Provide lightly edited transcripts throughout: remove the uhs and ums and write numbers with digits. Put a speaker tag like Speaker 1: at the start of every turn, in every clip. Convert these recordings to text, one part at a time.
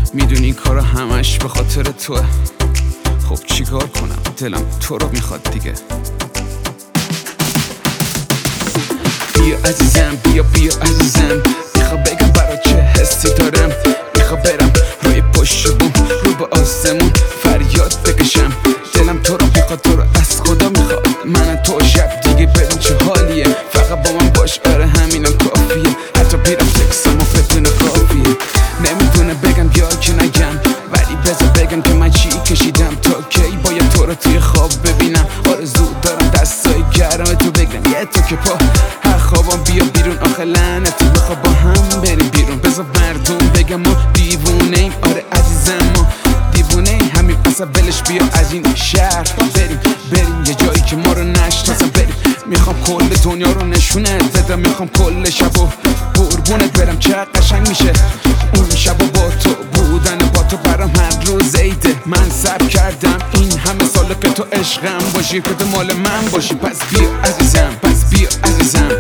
Speaker 1: میدونی این کارا همش به خاطر توه. خب چیکار کنم، دلم تو رو میخواد دیگه. بیا عزیزم، بیا بیا عزیزم، میخوا بگم برا چه حسی دارم. میخوا برم روی پشت بوم رو به آسمون فریاد بکشم. دلم تو رو میخواد، تو رو از خدا میخواد. من تو شب دیگه ببین چه حالیه. فقط با من باش، آره همینم کافیه. حتی بیرم سکسمو بدون کافیه. نمیدونه بگم یا که نگم، ولی بذار بگم که من چی کشیدم تا کی باید تو رو توی خواب ببینم. آرزو دارم دستای گرم تو بگیرم، یه تو که پا هر خوابم بیا بیرون. آخه لعنتی بخوا با هم بریم بیرون. بذار مردم بگم ما دیوونه ایم، آره عزیزم ما دیوونه ایم. همین اصلا ولش بیا از این شهر بریم یه جایی که ما رو نشناسن. بریم میخوام کل دنیا رو نشونت بدم. میخوام کل شب و قربونت برم. چقدر قشنگ میشه اون شب و با تو بودن. با تو برام هر روز عیده. من صبر کردم این همه ساله که تو عشقم باشی، که تو مال من باشی. پس بیا عزیزم، پس بیا عزیزم.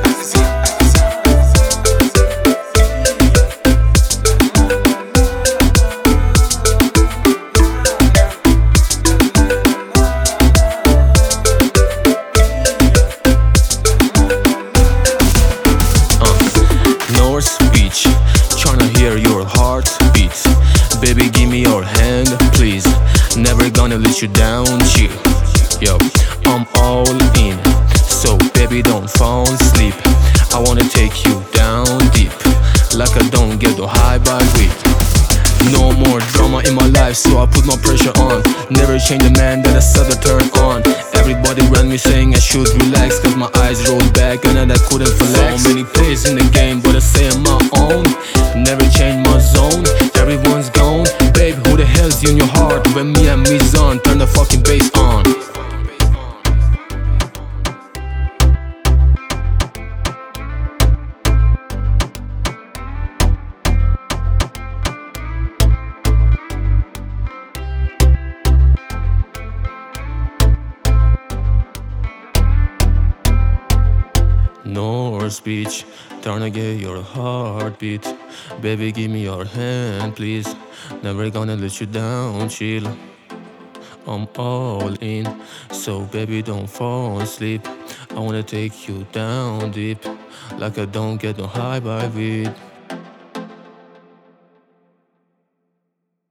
Speaker 2: Tryna hear your heartbeat. Baby, give me your hand, please. Never gonna let you down, chill. Yo, I'm all in. So, baby, don't fall asleep. I wanna take you down deep. Like I don't get the high by week. No more drama in my life, so I put my pressure on. Never change the man that I said to turn on. Everybody around me saying I should relax, cause my eyes rolled back and I couldn't flex. So many plays in the game, but I stay on my own. Never change my zone, everyone's gone. Babe, who the hell's in your heart? When me and me's on, turn the fucking bass on. North Beach, tryna get your heartbeat. Baby, give me your hand, please. Never gonna let you down, chill. I'm all in, so baby, don't fall asleep. I wanna take you down deep, like I don't get no high by weed.